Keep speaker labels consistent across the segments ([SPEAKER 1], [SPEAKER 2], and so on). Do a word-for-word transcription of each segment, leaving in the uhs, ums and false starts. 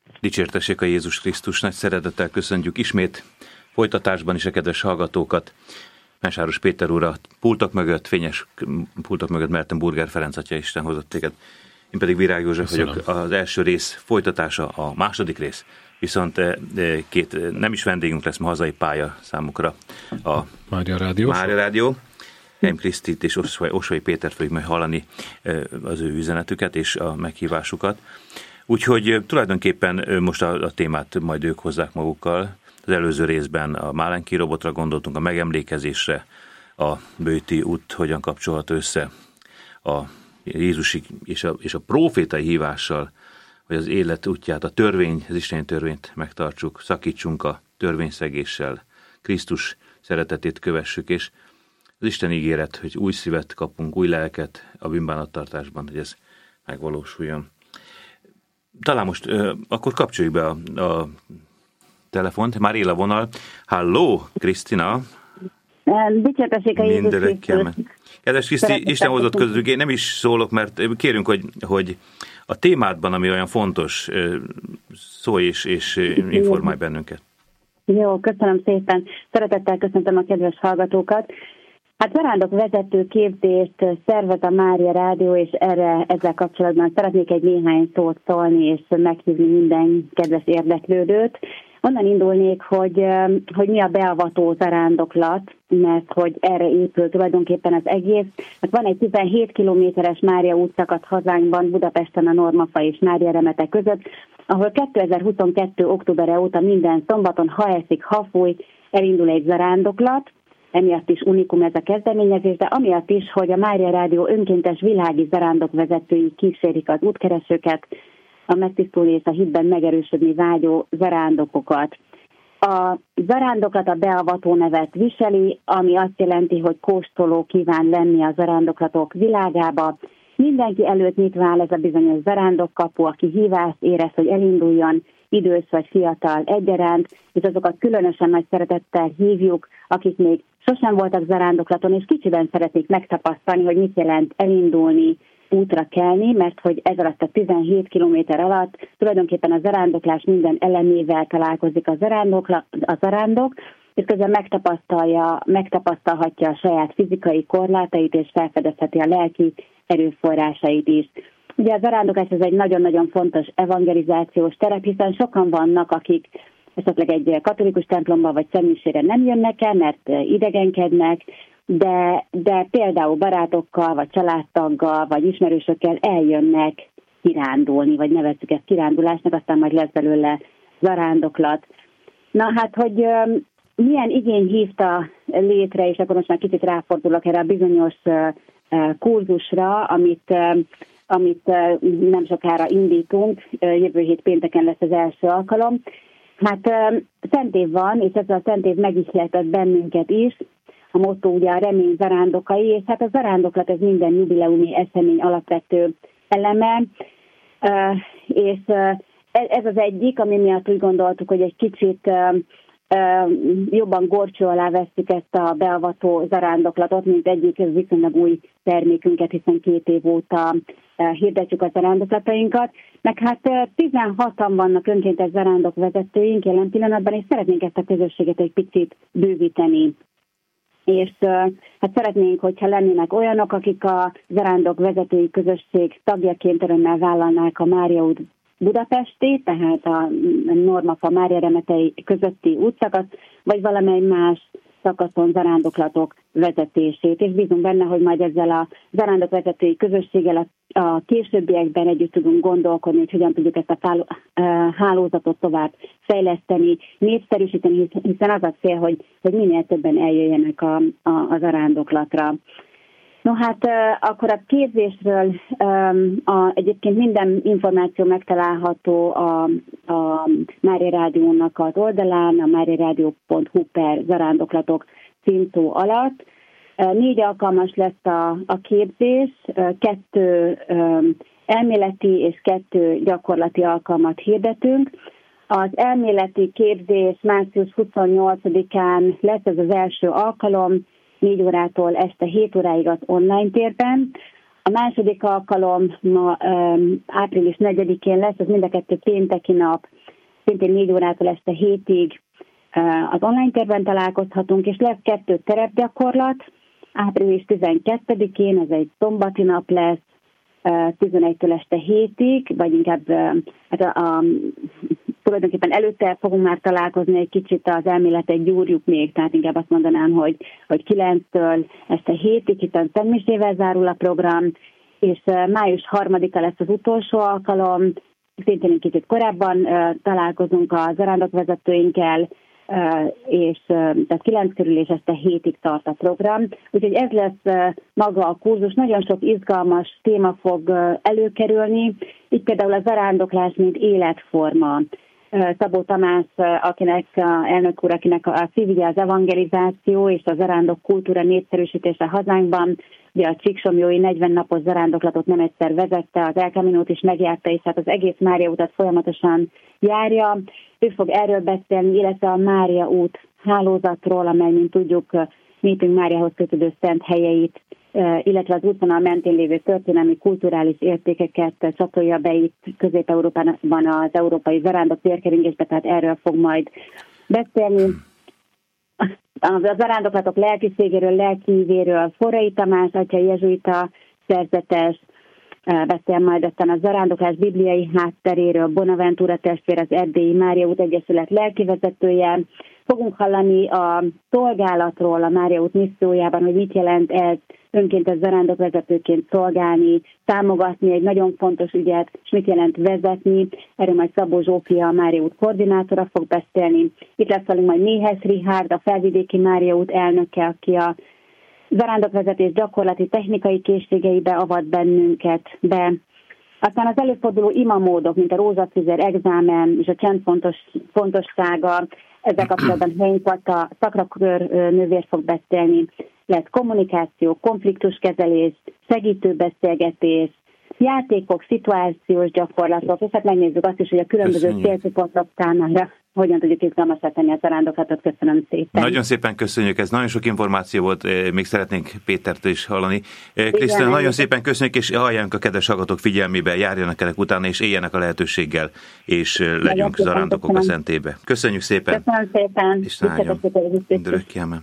[SPEAKER 1] Dicsértessék a Jézus Krisztus, nagy szeretettel köszöntjük ismét folytatásban is a kedves hallgatókat. Mesáros Péter úr a pultok mögött, fényes pultok mögött Merten Burger Ferenc atya, Isten hozott téged. Én pedig Virág József Köszönöm. vagyok. Az első rész folytatása, a második rész. Viszont két nem is vendégünk lesz, ma hazai pálya számukra a
[SPEAKER 2] Mária Rádió.
[SPEAKER 1] Mária Rádió. Em Krisztit és Osvai Pétert fogjuk majd hallani az ő üzenetüket és a meghívásukat. Úgyhogy tulajdonképpen most a, a témát majd ők hozzák magukkal. Az előző részben a Málenki robotra gondoltunk, a megemlékezésre, a bőti út hogyan kapcsolható össze a Jézusi és a, és a prófétai hívással, hogy az élet útját, a törvény, az isteni törvényt megtartsuk, szakítsunk a törvényszegéssel, Krisztus szeretetét kövessük, és az Isten ígéret, hogy új szívet kapunk, új lelket a bűnbánattartásban, hogy ez megvalósuljon. Talán most uh, akkor kapcsoljuk be a, a telefont, már él a vonal. Halló, Krisztina!
[SPEAKER 3] Dicsértessék a Jézus Krisztus!
[SPEAKER 1] Kedves Kriszti, Isten hozott közülük, én nem is szólok, mert kérünk, hogy, hogy a témádban, ami olyan fontos, szólj és, és informálj bennünket.
[SPEAKER 3] Jó, köszönöm szépen. Szeretettel köszöntöm a kedves hallgatókat. Hát zarándok vezető képzést szervez a Mária Rádió, és erre ezzel kapcsolatban szeretnék egy néhány szót szólni, és meghívni minden kedves érdeklődőt. Onnan indulnék, hogy, hogy mi a beavató zarándoklat, mert hogy erre épül tulajdonképpen az egész. Hát van egy tizenhét kilométeres Mária útszakasz hazánkban, Budapesten a Normafa és Mária Remete között, ahol kétezer-huszonkettő októbere óta minden szombaton, ha eszik, ha fúj, elindul egy zarándoklat. Emiatt is unikum ez a kezdeményezés, de amiatt is, hogy a Mária Rádió önkéntes világi zarándokvezetői kísérik az útkeresőket, a megtisztulni és a hitben megerősödni vágyó zarándokokat. A zarándoklat a beavató nevet viseli, ami azt jelenti, hogy kóstoló kíván lenni a zarándoklatok világába. Mindenki előtt nyitva áll ez a bizonyos zarándokkapu, aki hívást érez, hogy elinduljon, idős vagy fiatal egyaránt, és azokat különösen nagy szeretettel hívjuk, akik még sosem voltak zarándoklaton, és kicsiben szeretnék megtapasztalni, hogy mit jelent elindulni, útra kelni, mert hogy ez alatt a tizenhét kilométer alatt tulajdonképpen a zarándoklás minden elemével találkozik a, a zarándok, és közben megtapasztalja, megtapasztalhatja a saját fizikai korlátait, és felfedezheti a lelki erőforrásait is. Ugye a zarándokás ez egy nagyon-nagyon fontos evangelizációs terep, hiszen sokan vannak, akik esetleg egy katolikus templomba vagy személyisére nem jönnek el, mert idegenkednek, de, de például barátokkal, vagy családtaggal, vagy ismerősökkel eljönnek kirándulni, vagy nevezzük ezt kirándulásnak, aztán majd lesz belőle zarándoklat. Na hát, hogy um, milyen igény hívta létre, és akkor most már kicsit ráfordulok erre a bizonyos uh, kurzusra, amit, uh, amit uh, nem sokára indítunk, uh, jövő hét pénteken lesz az első alkalom. Hát uh, szent év van, és ez a szent év megihletett bennünket is. A motto ugye a remény zarándokai, és hát a zarándoklat ez minden jubileumi esemény alapvető eleme, uh, és uh, ez az egyik, ami miatt úgy gondoltuk, hogy egy kicsit uh, uh, jobban górcső alá vesszük ezt a beavató zarándoklatot, mint egyik viszonylag új termékünket, hiszen két év óta uh, hirdetjük a zarándoklatainkat. Meg hát uh, tizenhatan vannak önkéntes zarándokvezetőink jelen pillanatban, és szeretnénk ezt a közösséget egy picit bővíteni. És uh, hát szeretnénk, hogyha lennének olyanok, akik a zarándok vezetői közösség tagjaként örömmel vállalnák a Mária út Budapesti, tehát a Normafa Mária Remetei közötti útszakasz, vagy valamely más szakaszon zarándoklatok vezetését. És bízunk benne, hogy majd ezzel a zarándokvezetői közösséggel a, a későbbiekben együtt tudunk gondolkodni, hogy hogyan tudjuk ezt a hálózatot tovább fejleszteni, népszerűsíteni, hiszen az a cél, hogy, hogy minél többen eljöjjenek a, a, a zarándoklatra. No hát akkor a képzésről a, egyébként minden információ megtalálható a, a Mária Rádiónak az oldalán, a máriaradio pont hu per zarándoklatok címszó alatt. Négy alkalmas lesz a, a képzés, kettő elméleti és kettő gyakorlati alkalmat hirdetünk. Az elméleti képzés március huszonnyolcadikán lesz ez az első alkalom, négy órától este hét óráig az online térben. A második alkalom ma április negyedikén lesz, ez mind a kettő pénteki nap, szintén négy órától este hétig az online térben találkozhatunk, és lesz kettő terepgyakorlat, április tizenkettedikén, ez egy szombati nap lesz, tizenegytől este hétig, vagy inkább hát a, a, tulajdonképpen előtte fogunk már találkozni egy kicsit, az elméletet gyúrjuk még, tehát inkább azt mondanám, hogy, hogy kilenctől este hétig, hiszen szentmisével zárul a program, és május harmadika lesz az utolsó alkalom, szintén egy kicsit korábban uh, találkozunk a zarándokvezetőinkkel, Uh, és uh, tehát kilenc körül és este hétig tart a program. Úgyhogy ez lesz uh, maga a kurzus. Nagyon sok izgalmas téma fog uh, előkerülni. Így például a zarándoklás, mint életforma. Uh, Szabó Tamás, uh, akinek a elnök úr, akinek a szívügye az evangelizáció és a zarándok kultúra népszerűsítése hazánkban. Ugye a Csíksomjói negyven napos zarándoklatot nem egyszer vezette, az El Caminót is megjárta, és hát az egész Mária utat folyamatosan járja. Ő fog erről beszélni, illetve a Mária út hálózatról, amely, mint tudjuk, népünk Máriához kötődő szent helyeit, illetve az útvonal mentén lévő történelmi, kulturális értékeket csatolja be itt Közép-Európában az európai zarándok térkeringésbe, tehát erről fog majd beszélni. A zarándoklatok lelkiségéről, lelkiívéről Forrai Tamás, atya jezsuita szerzetes, beszél majd aztán a zarándoklás bibliai hátteréről, Bonaventura testvér, az Erdélyi Mária út Egyesület lelkivezetője. Fogunk hallani a szolgálatról a Mária út missziójában, hogy mit jelent ez önkéntes zarándokvezetőként szolgálni, támogatni egy nagyon fontos ügyet, és mit jelent vezetni. Erről majd Szabó Zsófia, a Mária út koordinátora fog beszélni. Itt lesz velünk majd Méhes Richárd, a Felvidéki Mária út elnöke, aki a zarándokvezetés gyakorlati technikai készségeibe avat bennünket be. Aztán az előforduló imamódok, mint a rózsafüzer, exámen és a csend fontos, fontossága, ezzel kapcsolatban Heinkvata szakrakör nővér fog beszélni. Lesz kommunikáció, konfliktuskezelés, segítő beszélgetés, játékok, szituációs gyakorlatok, és hát megnézzük azt is, hogy a különböző célcsoportok számára hogyan tudjuk izgalmasra tenni a zarándoklatot. Köszönöm szépen.
[SPEAKER 1] Nagyon szépen köszönjük, ez nagyon sok információ volt, még szeretnénk Pétertől is hallani. Krisztina, nagyon szépen köszönjük, és hallják a kedves hallgatók figyelmébe, járjanak ennek utána, és éljenek a lehetőséggel, és legyünk zarándokok a szentébe. Köszönjük szépen.
[SPEAKER 3] Köszönöm szépen.
[SPEAKER 1] És nagyon.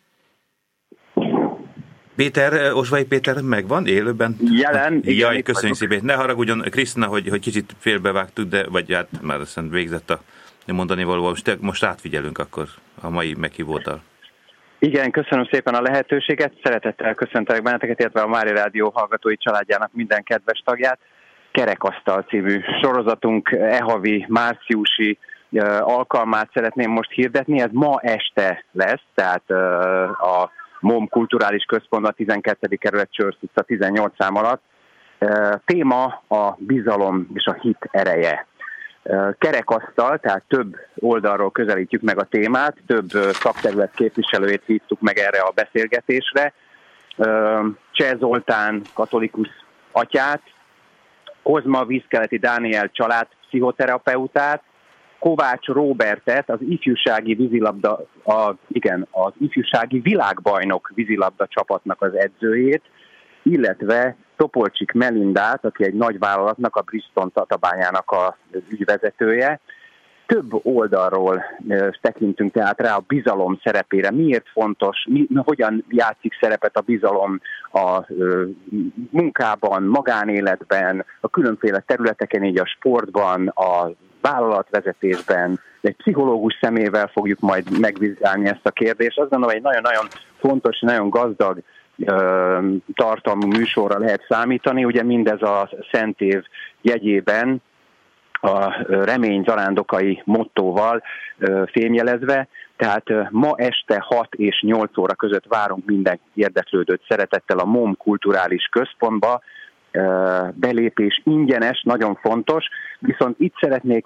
[SPEAKER 1] Péter, Osvai Péter megvan élőben?
[SPEAKER 2] Jelen.
[SPEAKER 1] Jaj, köszönjük szépen. Ne haragudjon, Krisztina, hogy, hogy kicsit félbevágtuk, de vagy hát már aztán végzett a mondani valóval. Most, most átfigyelünk akkor a mai meghívóddal.
[SPEAKER 2] Igen, köszönöm szépen a lehetőséget. Szeretettel köszöntelek benneteket, illetve a Mária Rádió hallgatói családjának minden kedves tagját. Kerekasztal című sorozatunk e havi márciusi alkalmát szeretném most hirdetni. Ez ma este lesz, tehát a MOM Kulturális Központban, a tizenkettedik kerület Csörsz utca tizennyolc szám alatt. Téma a bizalom és a hit ereje. Kerekasztal, tehát több oldalról közelítjük meg a témát, több szakterület képviselőjét hívtuk meg erre a beszélgetésre. Cseh Zoltán katolikus atyát, Kozma Vízkeleti Dániel család pszichoterapeutát, Kovács Róbertet, az ifjúsági vízilabda, a, igen, az ifjúsági világbajnok vízilabda csapatnak az edzőjét, illetve Topolcsik Melindát, aki egy nagy vállalatnak, a Bristol Tatabányának az ügyvezetője. Több oldalról tekintünk tehát rá a bizalom szerepére. Miért fontos, mi, hogyan játszik szerepet a bizalom a munkában, magánéletben, a különféle területeken, így a sportban, a vállalatvezetésben, egy pszichológus szemével fogjuk majd megvizsgálni ezt a kérdést. Azt gondolom, egy nagyon-nagyon fontos, nagyon gazdag ö, tartalmú műsorra lehet számítani. Ugye mindez a Szent Év jegyében a remény zarándokai mottóval ö, fémjelezve. Tehát ö, ma este hat és nyolc óra között várunk minden érdeklődőt szeretettel a MOM Kulturális Központba. Belépés ingyenes, nagyon fontos, viszont itt szeretnék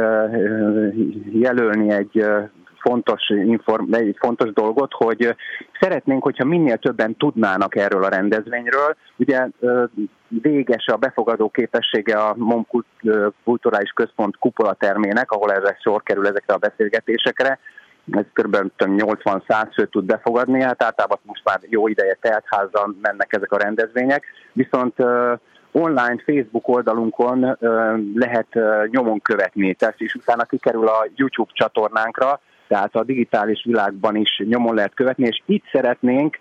[SPEAKER 2] megjelölni egy fontos, inform, egy fontos dolgot, hogy szeretnénk, hogyha minél többen tudnának erről a rendezvényről. Ugye véges a befogadó képessége a MOM Kulturális Központ kupolatermének, ahol ezek sor kerül ezekre a beszélgetésekre, ez kb. nyolcvan-száz főt tud befogadni, hát általában most már jó ideje teltházzal mennek ezek a rendezvények, viszont online Facebook oldalunkon lehet nyomon követni, tehát és utána kikerül a YouTube csatornánkra, tehát a digitális világban is nyomon lehet követni, és itt szeretnénk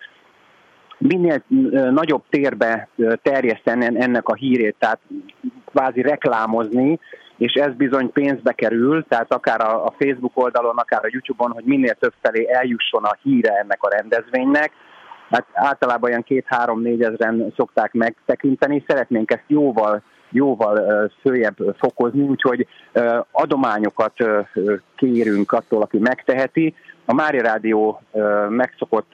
[SPEAKER 2] minél nagyobb térbe terjeszteni ennek a hírét, tehát kvázi reklámozni, és ez bizony pénzbe kerül, tehát akár a Facebook oldalon, akár a YouTube-on, hogy minél több felé eljusson a híre ennek a rendezvénynek. Hát általában olyan két-három-négy ezren szokták megtekinteni, szeretnénk ezt jóval, jóval följebb fokozni, úgyhogy adományokat kérünk attól, aki megteheti. A Mária Rádió megszokott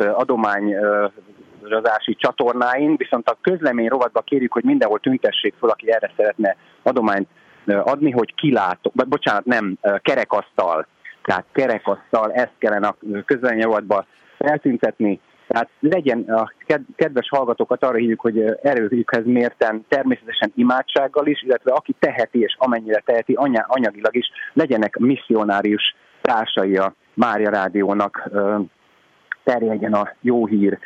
[SPEAKER 2] adományozási csatornáin, viszont a közlemény rovatba kérjük, hogy mindenhol tüntessék fel, aki erre szeretne adományt adni, hogy kilátó, vagy bocsánat, nem, kerekasztal. Tehát kerekasztal, ezt kellene a közlemény rovatba feltüntetni. Tehát legyen a kedves hallgatókat arra hívjuk, hogy erőjükhez mérten természetesen imádsággal is, illetve aki teheti és amennyire teheti anyagilag is, legyenek misszionárius társai a Mária Rádiónak, terjedjen a jó hír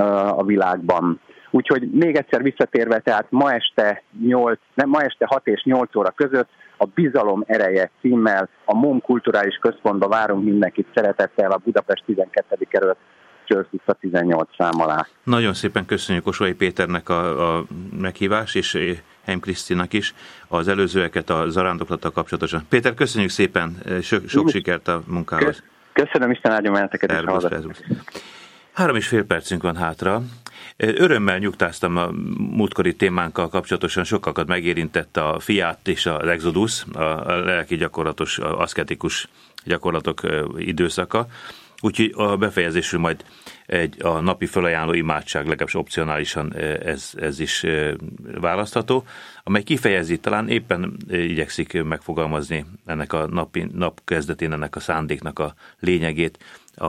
[SPEAKER 2] a világban. Úgyhogy még egyszer visszatérve, tehát ma este, nyolc, nem, ma este hat és nyolc óra között a Bizalom ereje címmel a MOM Kulturális Központba várunk mindenkit szeretettel a Budapest tizenkettedik kerület Csörsz utca tizennyolc szám alá.
[SPEAKER 1] Nagyon szépen köszönjük Osvai Péternek a, a meghívás, és Heim Krisztinak is az előzőeket a zarándoklattal kapcsolatosan. Péter, köszönjük szépen, sok, sok sikert a munkához.
[SPEAKER 2] Köszönöm, Isten áldjon benneteket is hallgatók.
[SPEAKER 1] Három és fél percünk van hátra. Örömmel nyugtáztam a múltkori témánkkal kapcsolatosan, sokakat megérintett a Fiat és az Exodus, a lelki gyakorlatos, a aszketikus gyakorlatok időszaka. Úgyhogy a befejezésről majd egy, a napi felajánló imádság, legalábbis opcionálisan ez, ez is választható, amely kifejezi, talán éppen igyekszik megfogalmazni ennek a napi, nap kezdetén ennek a szándéknak a lényegét a,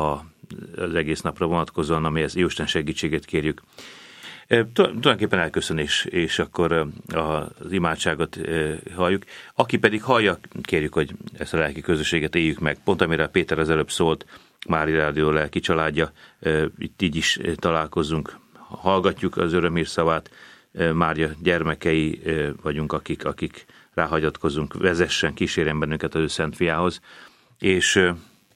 [SPEAKER 1] az egész napra vonatkozóan, amihez Jóisten segítségét kérjük. Tulajdonképpen elköszönés, és akkor az imádságot halljuk. Aki pedig hallja, kérjük, hogy ezt a lelki közösséget éljük meg. Pont amire Péter az előbb szólt, Mária Rádió lelki családja, itt így is találkozunk, hallgatjuk az örömhír szavát, Mária gyermekei vagyunk, akik, akik ráhagyatkozunk, vezessen, kísérjen bennünket az ő szent fiához, és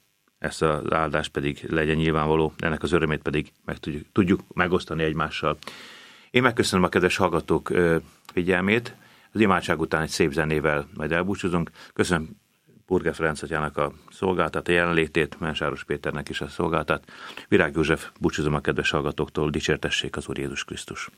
[SPEAKER 1] ezt az áldást pedig legyen nyilvánvaló, ennek az örömét pedig meg tudjuk, tudjuk megosztani egymással. Én megköszönöm a kedves hallgatók figyelmét, az imádság után egy szép zenével majd elbúcsúzunk. Köszönöm Burger Ferenc atyának a szolgáltat, a jelenlétét, Mensáros Péternek is a szolgáltat. Virág József, búcsúzom a kedves hallgatóktól, dicsértessék az Úr Jézus Krisztus.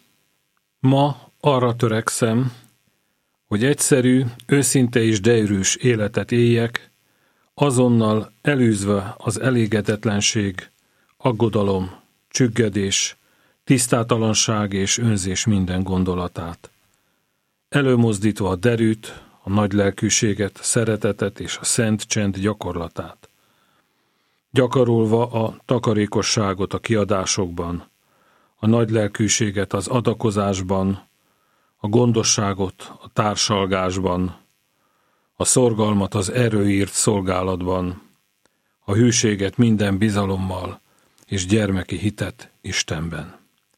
[SPEAKER 4] Ma arra törekszem, hogy egyszerű, őszinte és deörűs életet éljek, azonnal elűzve az elégedetlenség, aggodalom, csüggedés, tisztátalanság és önzés minden gondolatát. Előmozdítva a derűt, a nagy lelkűséget, szeretetet és a szent csend gyakorlatát. Gyakorolva a takarékosságot a kiadásokban, a nagy lelkűséget az adakozásban, a gondosságot a társalgásban, a szorgalmat az erőírt szolgálatban, a hűséget minden bizalommal és gyermeki hitet Istenben.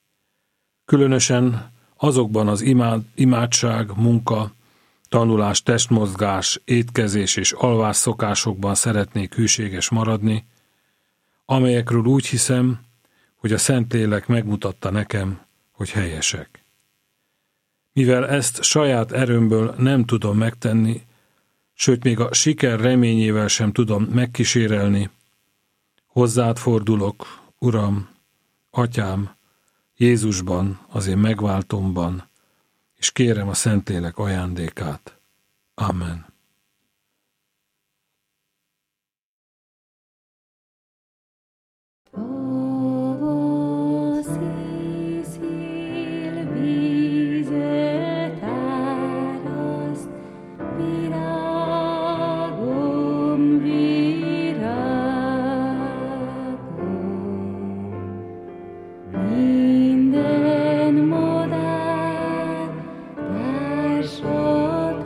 [SPEAKER 4] Különösen azokban az imád, imádság, munka, tanulás, testmozgás, étkezés és alvás szokásokban szeretnék hűséges maradni, amelyekről úgy hiszem, hogy a Szentlélek megmutatta nekem, hogy helyesek. Mivel ezt saját erőmből nem tudom megtenni, sőt még a siker reményével sem tudom megkísérelni, hozzád fordulok, Uram, Atyám, Jézusban, az én megváltomban, és kérem a Szentlélek ajándékát. Amen.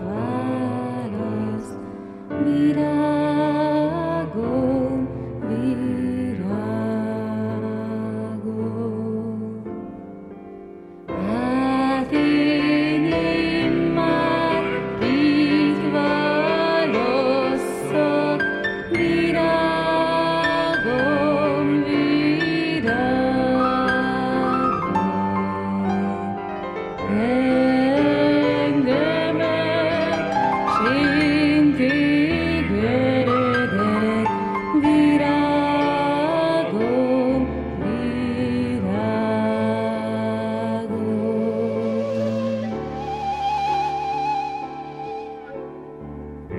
[SPEAKER 5] Virágom, virágom.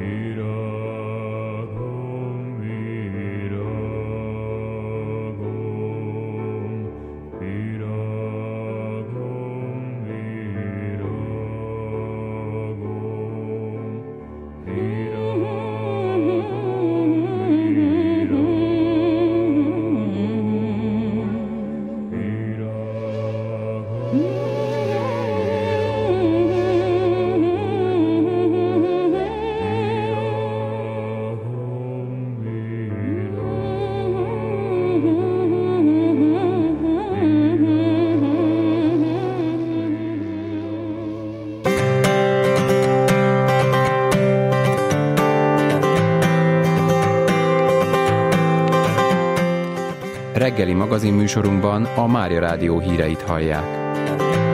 [SPEAKER 5] Reggeli magazinműsorunkban a Mária Rádió híreit hallják.